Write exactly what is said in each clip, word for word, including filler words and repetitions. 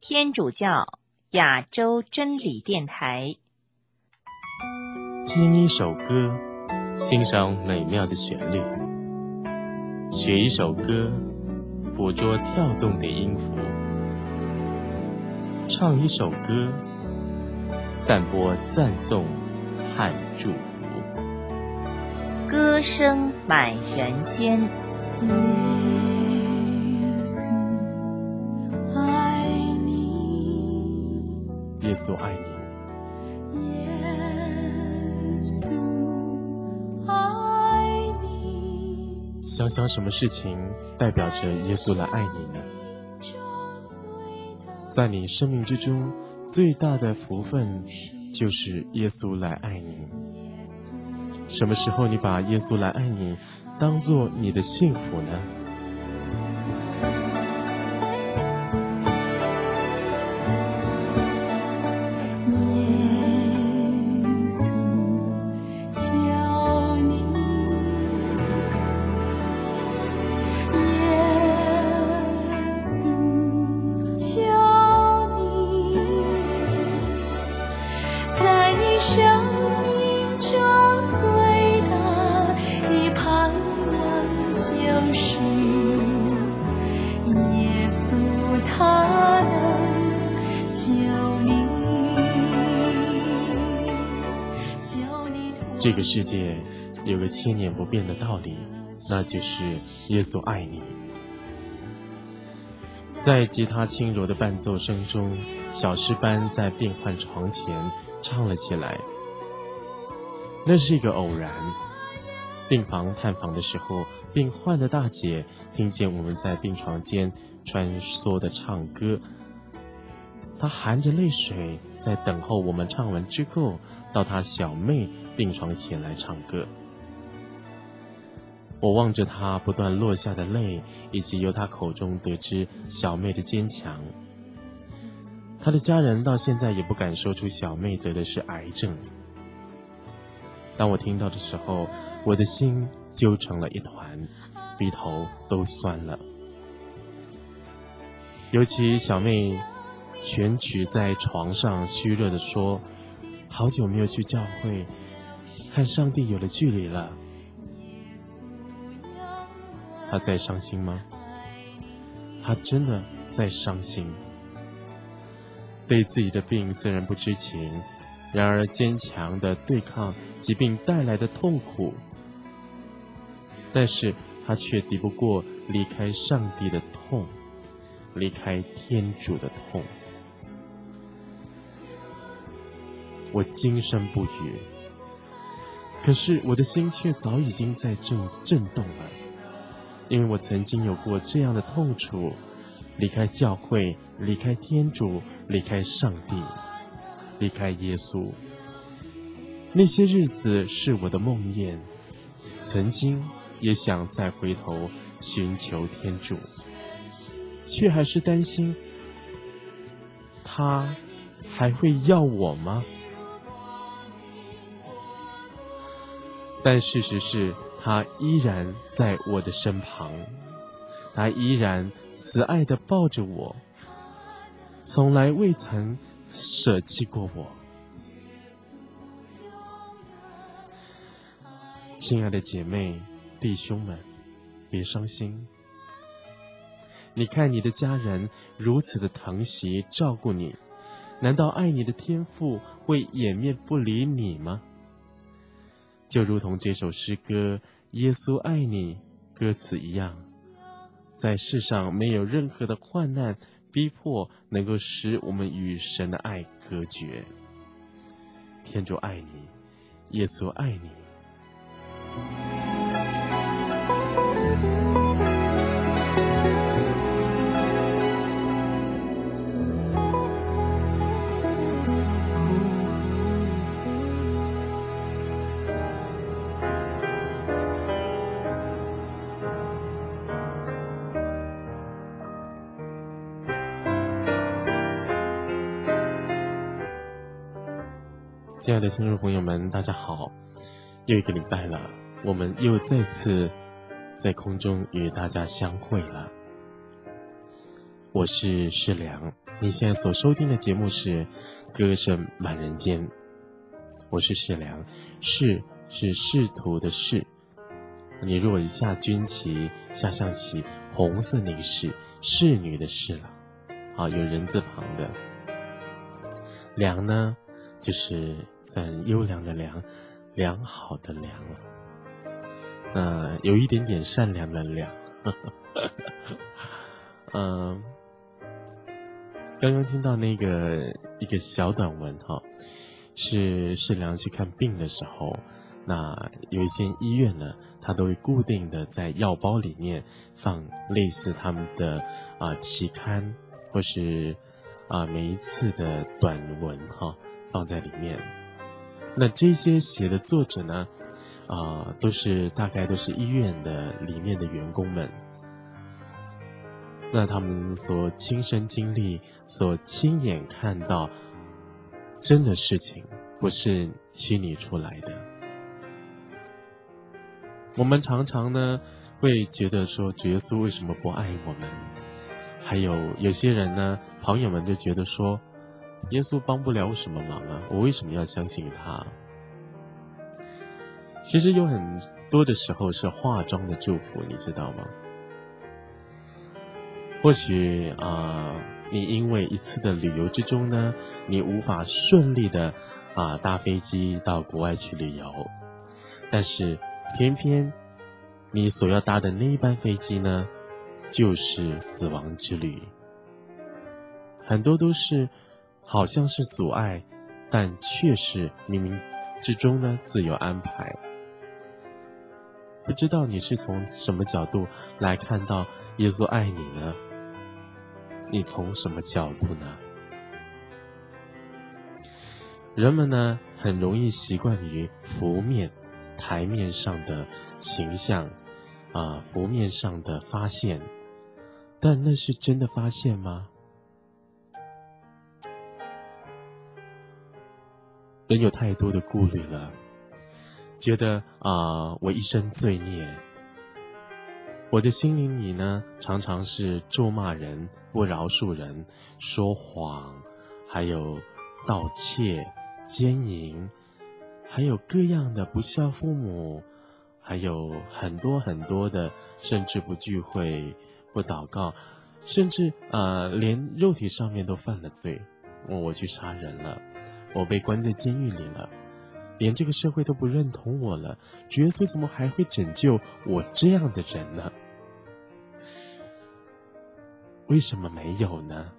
天主教亚洲真理电台。 听一首歌，欣赏美妙的旋律；学一首歌，捕捉跳动的音符；唱一首歌，散播赞颂和祝福。 歌声满人间。 耶稣爱你， 耶稣爱你。 耶稣爱你。 想想什么事情代表着耶稣来爱你呢？在你生命之中，最大的福分就是耶稣来爱你。什么时候你把耶稣来爱你当作你的幸福呢？这个世界有个千年不变的道理，那就是耶稣爱你。在吉他轻柔的伴奏声中，小诗班在病患床前唱了起来。那是一个偶然，病房探访的时候，病患的大姐听见我们在病床间穿梭的唱歌，她含着泪水在等候我们唱完之后，到她小妹病床前来唱歌。我望着她不断落下的泪，以及由她口中得知小妹的坚强。她的家人到现在也不敢说出小妹得的是癌症。当我听到的时候，我的心揪成了一团，鼻头都酸了。尤其小妹蜷曲在床上虚弱地说，好久没有去教会，和上帝有了距离了。她在伤心吗？她真的在伤心。对自己的病虽然不知情，然而坚强地对抗疾病带来的痛苦，但是她却敌不过离开上帝的痛，离开天主的痛。我惊声不语，可是我的心却早已经在震震动了，因为我曾经有过这样的痛楚，离开教会，离开天主，离开上帝，离开耶稣。那些日子是我的梦魇，曾经也想再回头寻求天主，却还是担心他还会要我吗？但事实是，他依然在我的身旁，他依然慈爱地抱着我，从来未曾舍弃过我。亲爱的姐妹弟兄们，别伤心。你看你的家人如此的疼惜照顾你，难道爱你的天父会掩面不理你吗？就如同这首诗歌《耶稣爱你》歌词一样，在世上没有任何的患难逼迫能够使我们与神的爱隔绝。天主爱你，耶稣爱你。亲爱的听众朋友们，大家好，又一个礼拜了，我们又再次在空中与大家相会了。 我是世良，你现在所收听的节目是《歌声满人间》，我是世良，仕是仕途的仕，你如果下军旗、下象棋，红色那个仕，仕女的仕了，啊，有人字旁的。良呢，就是算优良的良，良好的良了。那有一点点善良的良。嗯，刚刚听到那个一个小短文哈，是世良去看病的时候，那有一间医院呢，它都会固定的在药包里面放类似他们的啊、呃、期刊或是啊、呃、每一次的短文哈放在里面。那这些写的作者呢，啊、呃、都是大概都是医院的里面的员工们。那他们所亲身经历、所亲眼看到真的事情，不是虚拟出来的。我们常常呢会觉得说，主耶稣为什么不爱我们？还有有些人呢，朋友们就觉得说，耶稣帮不了我什么忙啊，我为什么要相信他？其实有很多的时候是化妆的祝福，你知道吗？或许啊、呃，你因为一次的旅游之中呢，你无法顺利的啊、呃、搭飞机到国外去旅游，但是偏偏你所要搭的那一班飞机呢，就是死亡之旅。很多都是好像是阻碍，但却是冥冥之中呢自有安排。不知道你是从什么角度来看到耶稣爱你呢？你从什么角度呢？人们呢很容易习惯于浮面、台面上的形象，啊、呃，浮面上的发现，但那是真的发现吗？人有太多的顾虑了，觉得啊、呃，我一生罪孽。我的心灵里呢，常常是咒骂人、不饶恕人、说谎，还有盗窃、奸淫，还有各样的不孝父母，还有很多很多的，甚至不聚会、不祷告，甚至呃，连肉体上面都犯了罪。我我去杀人了，我被关在监狱里了，连这个社会都不认同我了，主耶稣怎么还会拯救我这样的人呢？为什么没有呢？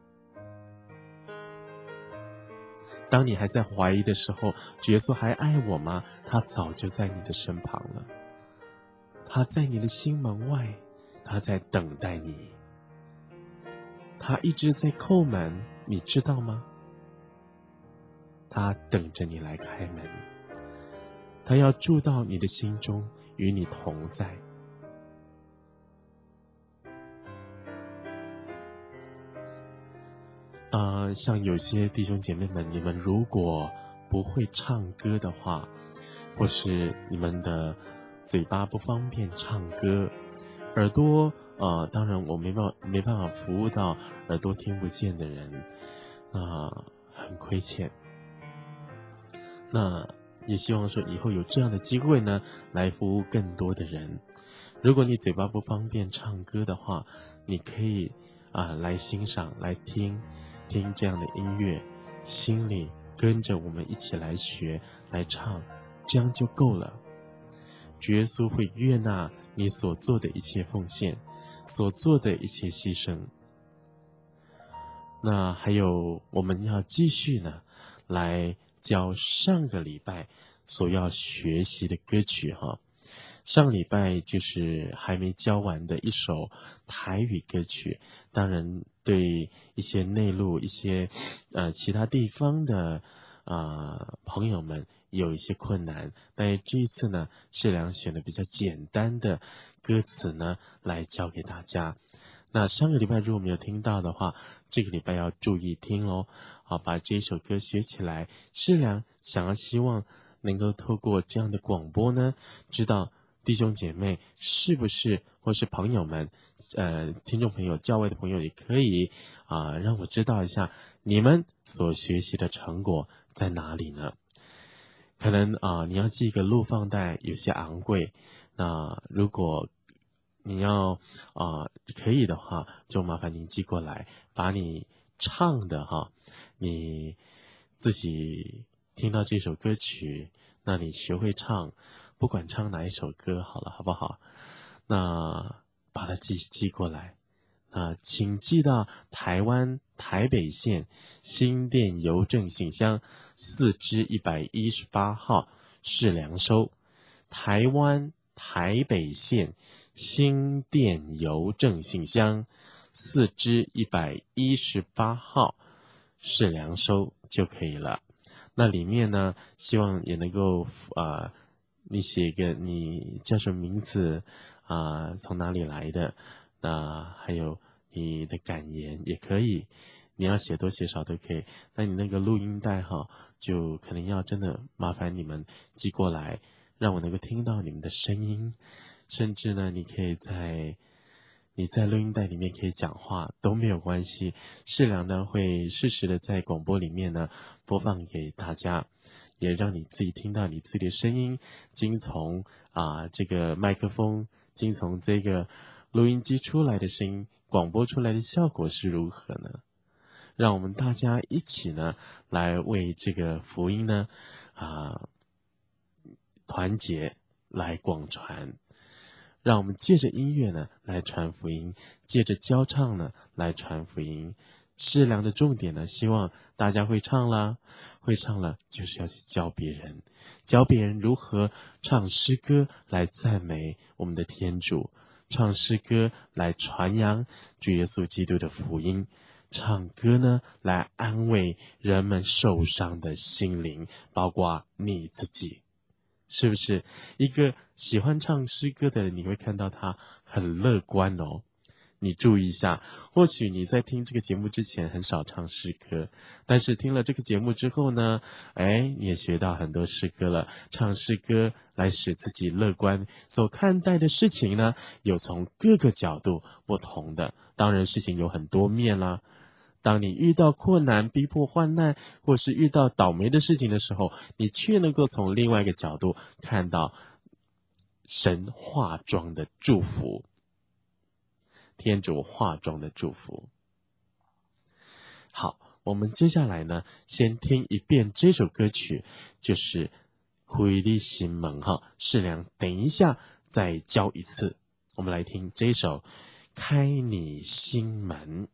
当你还在怀疑的时候，主耶稣还爱我吗？他早就在你的身旁了，他在你的心门外，他在等待你，他一直在叩门，你知道吗？他等着你来开门，他要住到你的心中，与你同在。呃，像有些弟兄姐妹们，你们如果不会唱歌的话，或是你们的嘴巴不方便唱歌，耳朵呃，当然我没办法没办法服务到耳朵听不见的人，那、呃、很亏欠。那也希望说以后有这样的机会呢，来服务更多的人。如果你嘴巴不方便唱歌的话，你可以啊、呃、来欣赏、来听听这样的音乐，心里跟着我们一起来学、来唱，这样就够了。主耶稣会悦纳你所做的一切奉献，所做的一切牺牲。那还有我们要继续呢，来教上个礼拜所要学习的歌曲哈。上礼拜就是还没教完的一首台语歌曲，当然对一些内陆、一些呃其他地方的啊、呃、朋友们有一些困难，但是这一次呢，世良选的比较简单的歌词呢来教给大家。那上个礼拜如果没有听到的话，这个礼拜要注意听哦，好，把这首歌学起来。世良想要希望能够透过这样的广播呢，知道弟兄姐妹是不是，或是朋友们，呃，听众朋友、教会的朋友也可以啊、呃，让我知道一下你们所学习的成果在哪里呢？可能啊、呃，你要寄一个录放带有些昂贵，那如果你要啊、呃、可以的话，就麻烦您寄过来，把你唱的哈，你自己听到这首歌曲，那你学会唱，不管唱哪一首歌好了，好不好？那把它寄寄过来，啊，请寄到台湾台北县新店邮政信箱四支一百一十八号是良收，台湾台北县新店邮政信箱四支一百一十八号是良收就可以了。那里面呢，希望也能够啊、呃，你写一个你叫什么名字啊、呃，从哪里来的，那还有你的感言也可以，你要写多写少都可以。那你那个录音带哈，就可能要真的麻烦你们寄过来，让我能够听到你们的声音，甚至呢，你可以在你在录音带里面可以讲话都没有关系，适良呢会适时的在广播里面呢播放给大家，也让你自己听到你自己的声音，经从啊、呃、这个麦克风，经从这个录音机出来的声音，广播出来的效果是如何呢？让我们大家一起呢来为这个福音呢啊、呃、团结来广传。让我们借着音乐呢来传福音，借着教唱呢来传福音。适量的重点呢，希望大家会唱啦，会唱了就是要去教别人，教别人如何唱诗歌来赞美我们的天主，唱诗歌来传扬主耶稣基督的福音，唱歌呢来安慰人们受伤的心灵，包括你自己。是不是一个喜欢唱诗歌的人，你会看到他很乐观哦。你注意一下，或许你在听这个节目之前很少唱诗歌，但是听了这个节目之后呢，哎，你也学到很多诗歌了。唱诗歌来使自己乐观，所看待的事情呢，有从各个角度不同的。当然，事情有很多面啦。当你遇到困难、逼迫、患难，或是遇到倒霉的事情的时候，你却能够从另外一个角度看到神化妆的祝福，天主化妆的祝福。好，我们接下来呢，先听一遍这首歌曲，就是《开你心门》哈，适良等一下再教一次。我们来听这首《开你心门》。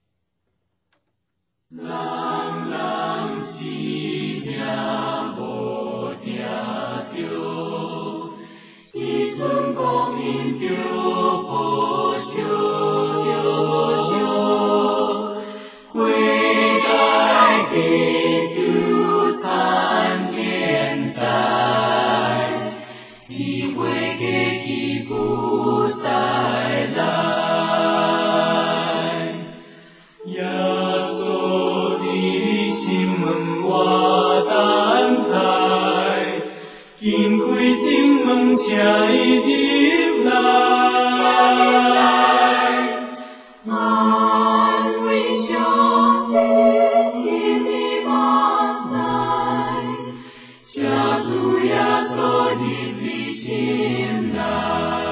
人人是命无定着，一寸光阴就无烧着烧，花开地久叹现在，一回过去不再来。紧开心门，请伊入来，安慰上帝心的马赛，请主耶稣入你心内。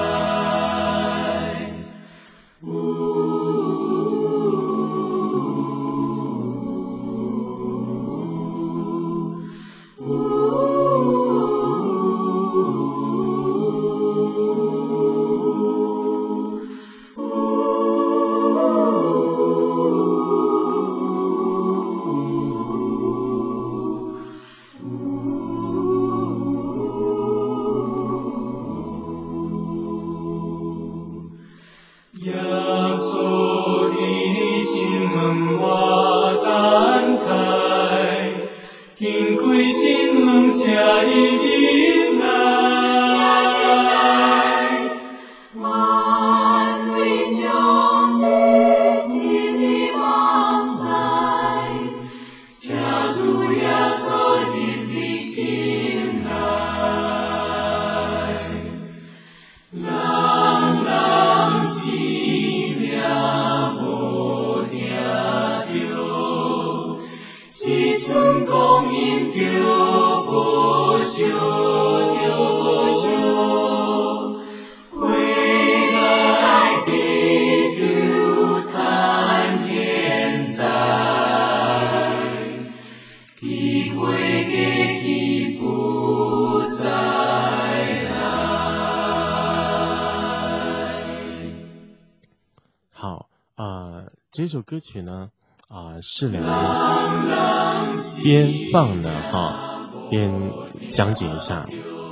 呃，这首歌曲呢，啊、呃，世良边放呢哈，边讲解一下。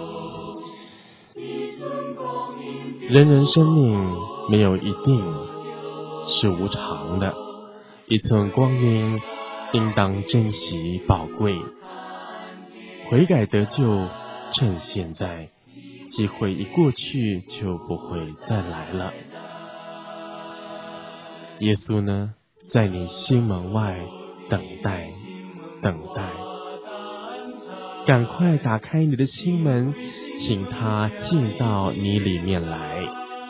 人人生命没有一定是无常的，一寸光阴应当珍惜宝贵。悔改得救，趁现在，机会一过去就不会再来了。耶稣呢，在你心门外等待，等待。赶快打开你的心门，请他进到你里面来，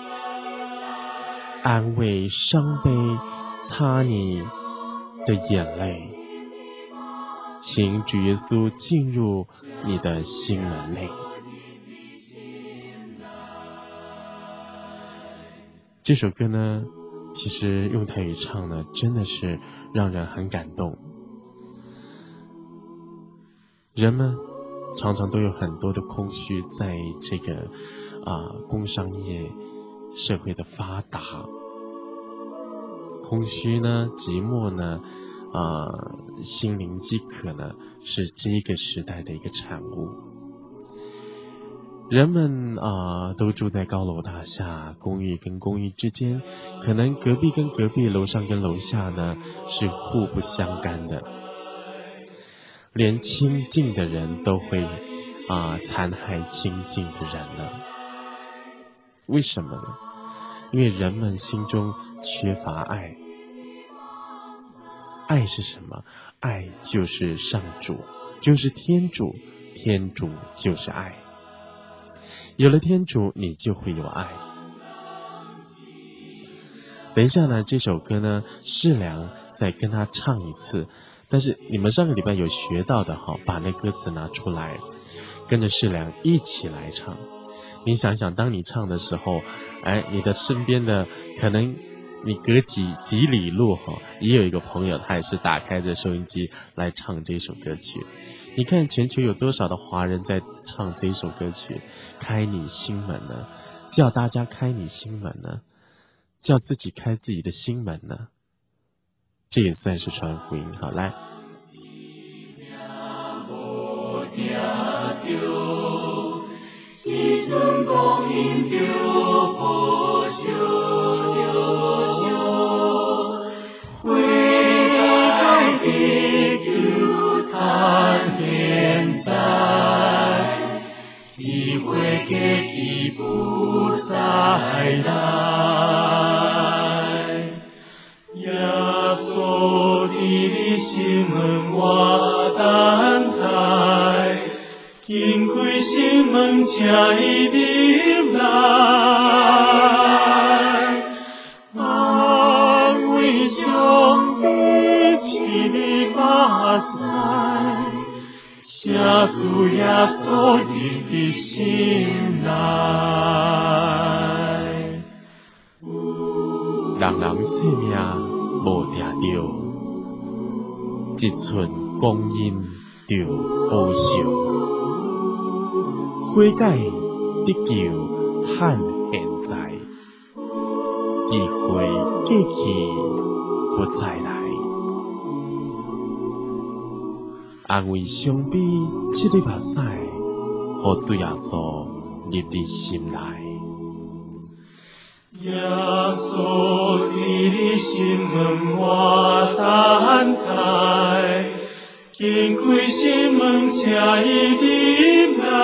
安慰伤悲，擦你的眼泪，请主耶稣进入你的心门内。这首歌呢，其实用台语唱呢，真的是让人很感动。人们常常都有很多的空虚，在这个啊、呃、工商业社会的发达，空虚呢，寂寞呢，啊、呃、心灵饥渴呢，是这一个时代的一个产物。人们啊、呃、都住在高楼大厦，公寓跟公寓之间，可能隔壁跟隔壁，楼上跟楼下呢是互不相干的。连亲近的人都会啊、呃、残害亲近的人了。为什么呢？因为人们心中缺乏爱。爱是什么？爱就是上主，就是天主，天主就是爱。有了天主，你就会有爱。等一下呢，这首歌呢，世良再跟他唱一次。但是你们上个礼拜有学到的哈，把那歌词拿出来，跟着世良一起来唱。你想想，当你唱的时候，哎，你的身边的可能你隔几几里路哈，也有一个朋友，他也是打开着收音机来唱这首歌曲。你看全球有多少的华人在唱这首歌曲？开你心门呢？叫大家开你心门呢？叫自己开自己的心门呢？这也算是传福音。好，来。 体会嘅起不再来，耶稣你的心门我等待，紧开心门请伊入来，安慰上帝赐你巴塞。请主耶稣入你心内， 人人性命无定着，一寸光阴着保守。悔改得救趁现在，机会过去不再来。安慰伤悲，七里八塞，互主耶稣入你心内。 耶稣你的心门我等待，紧开心门请伊入来，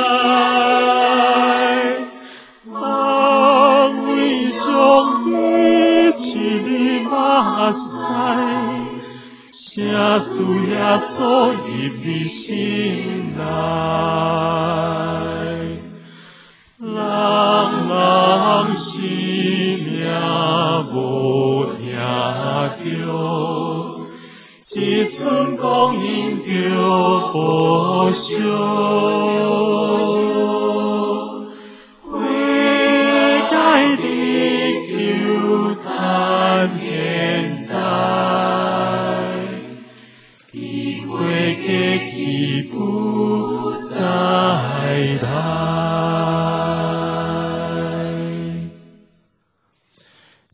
安慰伤悲，七里八塞。请主耶稣入你心内，人人生命无定着，一寸光阴着保守。悔改的救趁现在。不再来。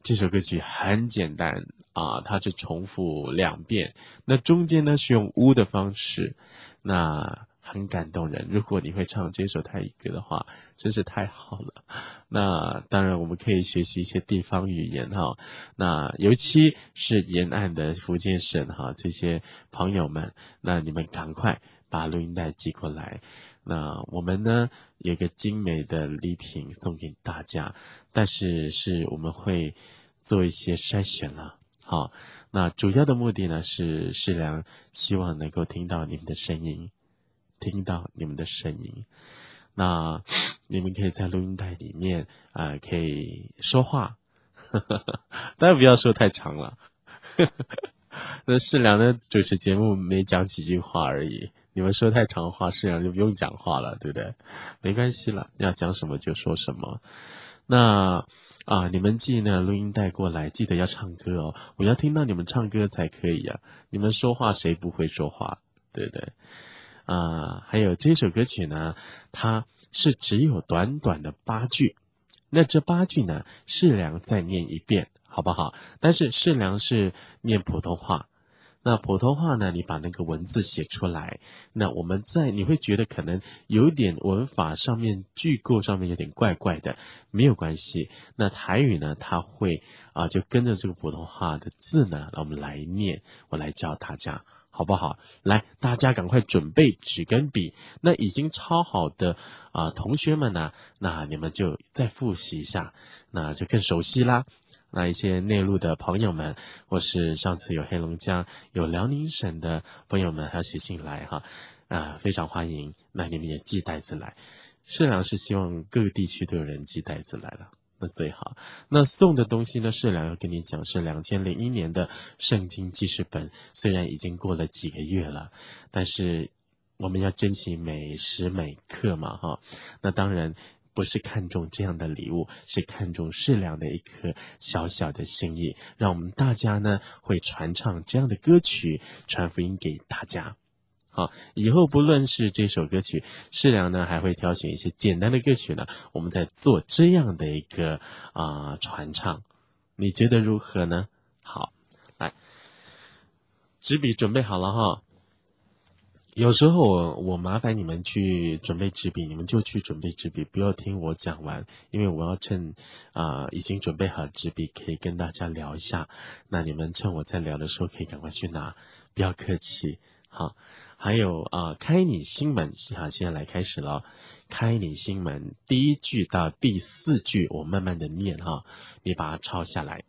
这首歌曲很简单啊，它是重复两遍，那中间呢是用呜的方式，那很感动人。如果你会唱这首泰语歌的话，真是太好了。那当然我们可以学习一些地方语言哈，那尤其是沿岸的福建省哈，这些朋友们，那你们赶快把录音带寄过来。那我们呢有个精美的礼品送给大家，但是是我们会做一些筛选了。好，那主要的目的呢是世良希望能够听到你们的声音，听到你们的声音。那你们可以在录音带里面啊、呃，可以说话，呵呵呵，当然不要说太长了。呵呵那世良呢主持节目没讲几句话而已，你们说太长话，世良就不用讲话了，对不对？没关系了，要讲什么就说什么。那啊，你们寄呢录音带过来，记得要唱歌哦，我要听到你们唱歌才可以啊。你们说话谁不会说话，对不对？啊，还有这首歌曲呢，它是只有短短的八句，那这八句呢，世良再念一遍，好不好？但是世良是念普通话，那普通话呢，你把那个文字写出来，那我们在你会觉得可能有点文法上面句构上面有点怪怪的，没有关系。那台语呢，它会啊，就跟着这个普通话的字呢，我们来念，我来教大家。好不好？来，大家赶快准备纸跟笔。那已经抄好的啊、呃，同学们呢，那你们就再复习一下，那就更熟悉啦。那一些内陆的朋友们，或是上次有黑龙江、有辽宁省的朋友们，还要写信来哈，啊、呃，非常欢迎。那你们也寄袋子来。世良是希望各个地区都有人寄袋子来了。那最好，那送的东西呢？世良要跟你讲，是两千零一年的圣经记事本，虽然已经过了几个月了，但是我们要珍惜每时每刻嘛，哈。那当然不是看重这样的礼物，是看重世良的一颗小小的心意，让我们大家呢会传唱这样的歌曲，传福音给大家。好，以后不论是这首歌曲，世良呢还会挑选一些简单的歌曲呢，我们在做这样的一个啊、呃、传唱，你觉得如何呢？好，来，纸笔准备好了哈。有时候我我麻烦你们去准备纸笔，你们就去准备纸笔，不要听我讲完，因为我要趁啊、呃、已经准备好纸笔，可以跟大家聊一下。那你们趁我在聊的时候，可以赶快去拿，不要客气。好。还有啊、呃，开你心门啊，现在来开始了。开你心门，第一句到第四句，我慢慢的念哈，你把它抄下来。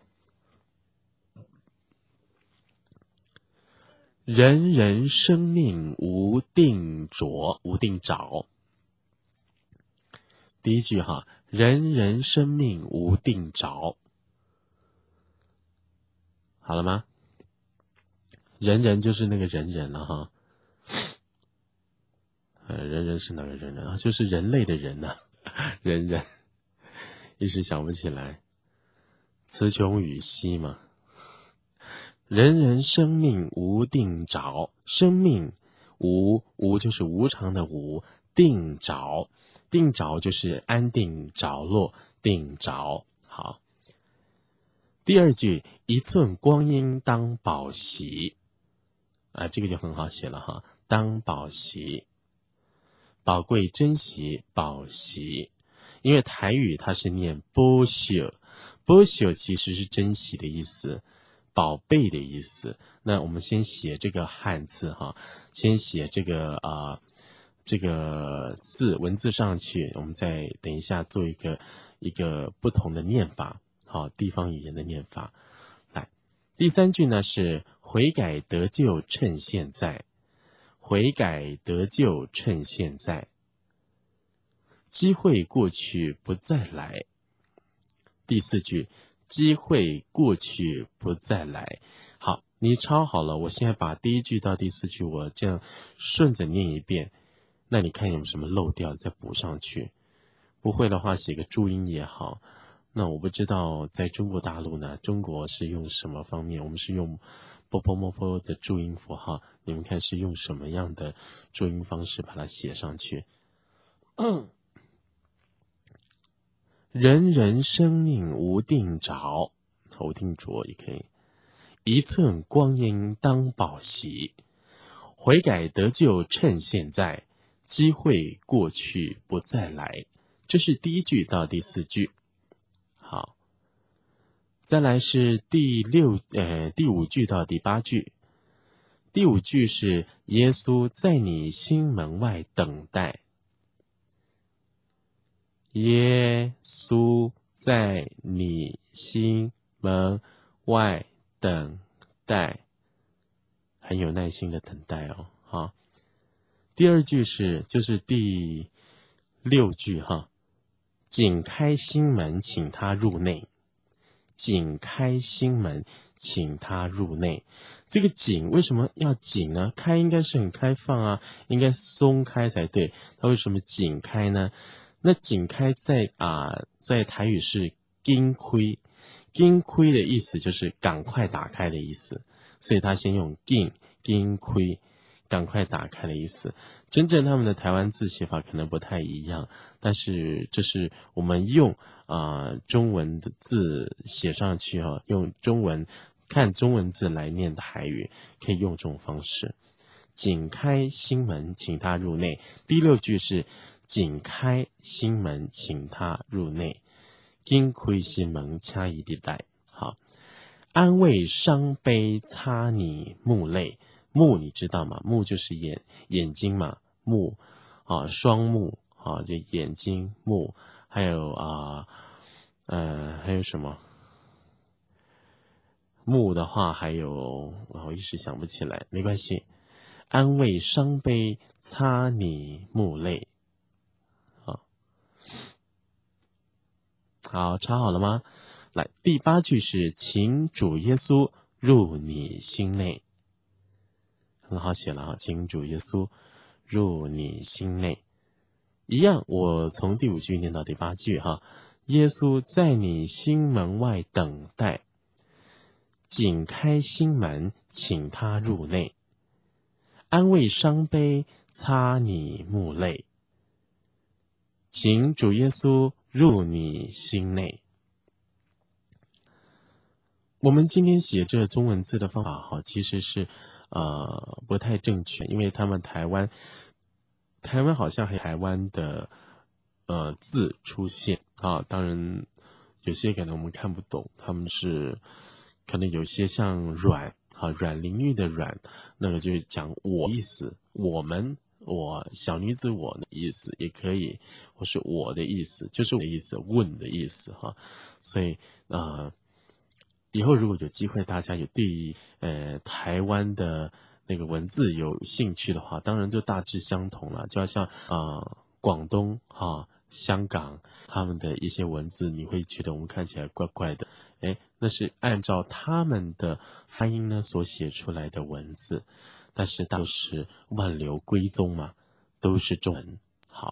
人人生命无定着，无定着。第一句哈，人人生命无定着，好了吗？人人就是那个人人了哈。呃，人人是哪个人人啊？就是人类的人呐、啊，人人，一时想不起来。词穷语稀嘛。人人生命无定着，生命无无就是无常的无，定着，定着就是安定着落，定着。好，第二句，一寸光阴当宝席，啊，这个就很好写了哈，当宝席。宝贵珍惜宝惜，因为台语它是念宝惜，宝惜其实是珍惜的意思，宝贝的意思。那我们先写这个汉字哈，先写这个啊、呃、这个字文字上去，我们再等一下做一个一个不同的念法，好，地方语言的念法。来，第三句呢是悔改得救趁现在。悔改得救趁现在，机会过去不再来。第四句，机会过去不再来。好，你抄好了，我现在把第一句到第四句我这样顺着念一遍，那你看有没有什么漏掉再补上去，不会的话写个注音也好。那我不知道在中国大陆呢，中国是用什么方面，我们是用波波摸波的注音符号，你们看是用什么样的注音方式把它写上去。人人生命无定着， 头定着也可以。一寸光阴当宝习，悔改得救趁现在，机会过去不再来。这是第一句到第四句。好，再来是第六呃第五句到第八句。第五句是耶稣在你心门外等待。耶稣在你心门外等待，很有耐心的等待哦。好，第二句是就是第六句哈，紧开心门，请他入内。紧开心门，请他入内。这个紧为什么要紧呢？开应该是很开放啊，应该松开才对。它为什么紧开呢？那紧开在啊、呃，在台语是紧开，紧开的意思就是赶快打开的意思，所以他先用紧紧开，赶快打开的意思。真正他们的台湾字写法可能不太一样，但是这是我们用啊、呃、中文的字写上去哈、哦，用中文看中文字来念台语，可以用这种方式。紧开心门，请他入内。第六句是紧开心门，请他入内。紧开心门，请伊入来。好，安慰伤悲，擦你目泪。目你知道吗？目就是眼眼睛嘛，目啊，双目啊，就眼睛目，还有啊呃还有什么？目的话还有，我一时想不起来，没关系。安慰伤悲，擦你目泪。好，好，查好了吗？来，第八句是请主耶稣入你心内。很好写了啊，请主耶稣入你心内。一样，我从第五句念到第八句哈。耶稣在你心门外等待，紧开心门，请他入内。安慰伤悲，擦你目泪。请主耶稣入你心内。我们今天写这中文字的方法哈，其实是呃不太正确，因为他们台湾台湾好像还有台湾的呃字出现啊，当然有些可能我们看不懂，他们是可能有些像软啊软淋浴的软，那个就是讲我意思，我们我小女子我的意思也可以，或是我的意思，就是我的意思，问的意思哈，所以呃。以后如果有机会，大家有对呃台湾的那个文字有兴趣的话，当然就大致相同了。就好像啊、呃、广东哈、啊、香港他们的一些文字，你会觉得我们看起来怪怪的，哎，那是按照他们的发音呢所写出来的文字，但是都是万流归宗嘛，都是中文。好，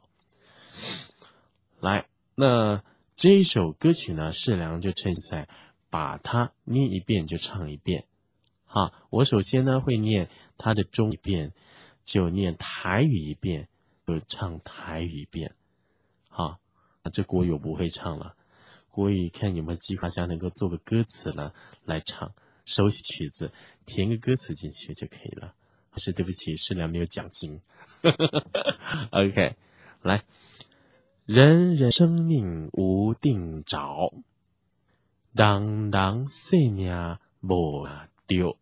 来，那这一首歌曲呢，世良就趁在。把它念一遍就唱一遍，好，我首先呢会念它的中一遍，就念台语一遍，就唱台语一遍，好，这国语我不会唱了，国语看有没有机会大家能够做个歌词呢来唱，熟悉曲子填个歌词进去就可以了。可是对不起，世良没有奖金。OK， 来，人人生命无定着。人人性命无着，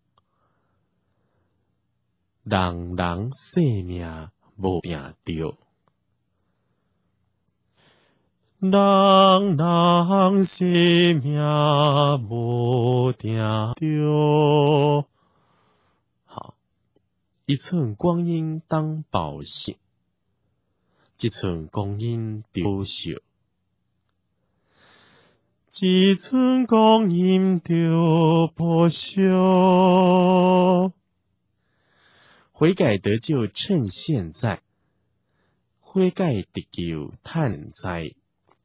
人人性命无定着，人人性命无定着。好，一寸光阴当宝石，一寸光阴丢失。一寸光阴就不朽，悔改得救趁现在，悔改得救趁在，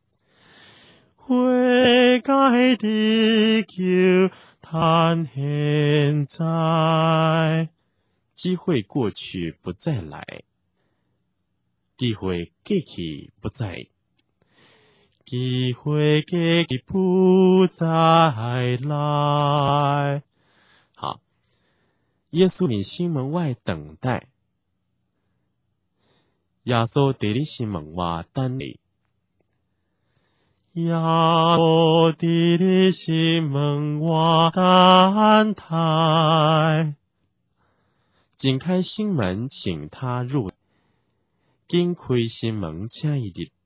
悔改得救趁现在。机会过去不再来，机会过去不再。 机会给你不再来。好，耶稣你心门外等待，耶稣在你心门外等你。耶稣在你心门外等待，紧开心门，请他入。紧开心门，请伊入。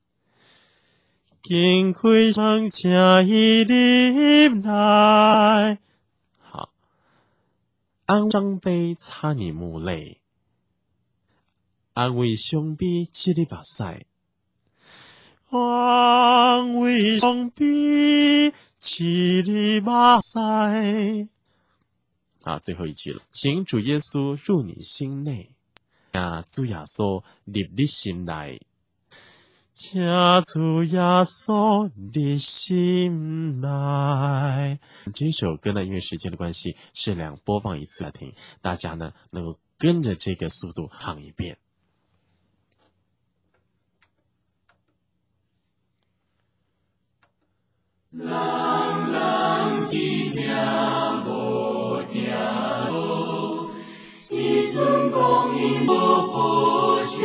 紧开门，请伊入来。好，安张杯擦你目泪，安慰伤悲沏你目屎。安慰伤悲沏你目屎。好，最后一句了，请主耶稣入你心内，请主耶稣入你心内，请主耶稣入心内。这首歌呢，因为时间的关系，适量播放一次来听，大家呢能够跟着这个速度唱一遍。人人一命无定路，只存光阴无保守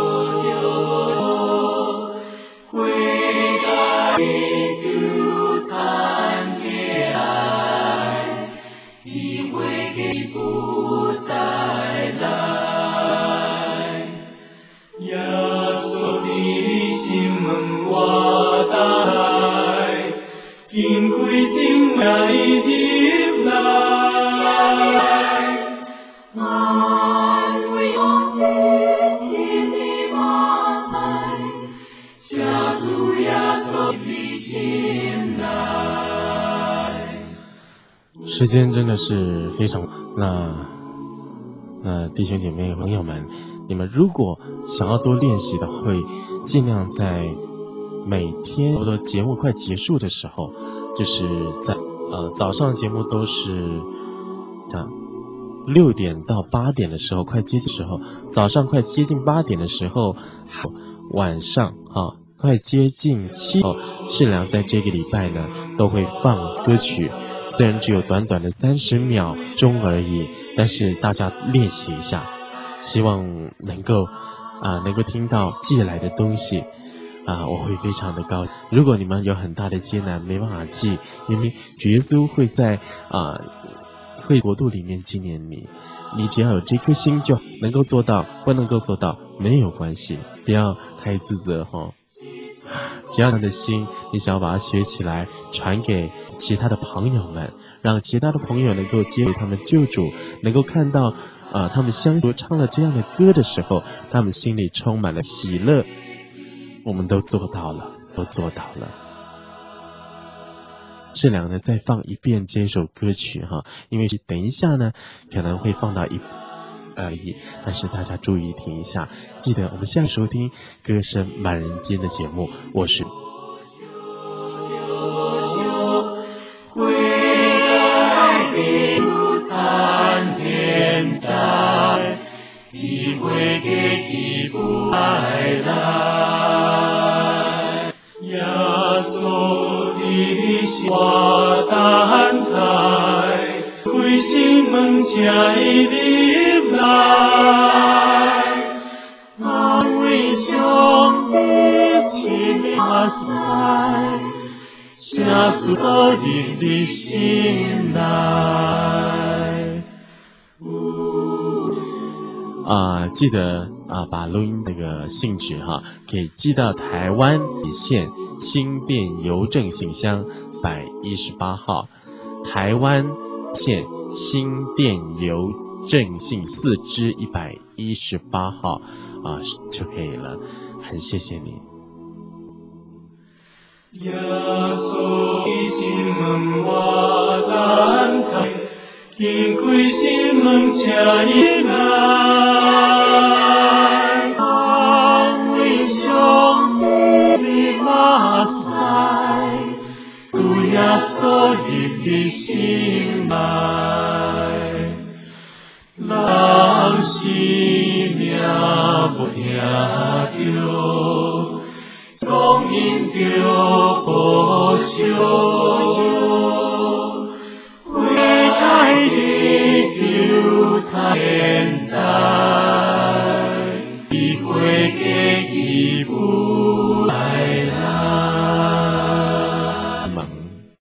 着，悔改求叹气来，体会给不再来。耶稣的心门我打。紧开心门入来，安慰伤悲沏你目屎，请主耶稣入心内。时间真的是非常，那那弟兄姐妹朋友们，你们如果想要多练习的，会尽量在每天差不多节目快结束的时候，就是在呃早上的节目都是啊六点到八点的时候，快接近的时候，早上快接近八点的时候，晚上啊快接近七，适良在这个礼拜呢都会放歌曲，虽然只有短短的三十秒钟而已，但是大家练习一下，希望能够啊能够听到寄来的东西。啊，我会非常的高兴。如果你们有很大的艰难没办法记，因为主耶稣会在啊会国度里面纪念你，你只要有这颗心就能够做到，不能够做到没有关系，不要太自责哈、哦。只要你的心，你想要把它学起来，传给其他的朋友们，让其他的朋友能够接受他们救主，能够看到啊他们相信唱了这样的歌的时候，他们心里充满了喜乐。我们都做到了，都做到了。适良呢，再放一遍这首歌曲哈，因为等一下呢可能会放到一而已，但是大家注意听一下，记得我们现在收听歌声满人间的节目，我是。体会给起不来来，耶稣的心我等待，开心门请伊入来，安慰伤悲沏你目屎，请主走入你心内。啊，记得啊，把录音那个信纸哈，可以寄到台湾底县新店邮政信箱四百一十八号，台湾县新店邮政信四支一百一十八号啊就可以了，很谢谢你。耶稣的心门我等待，紧开心门请伊来，安慰伤悲的目屎，主耶稣入你心内，人生命无定着，光阴着求。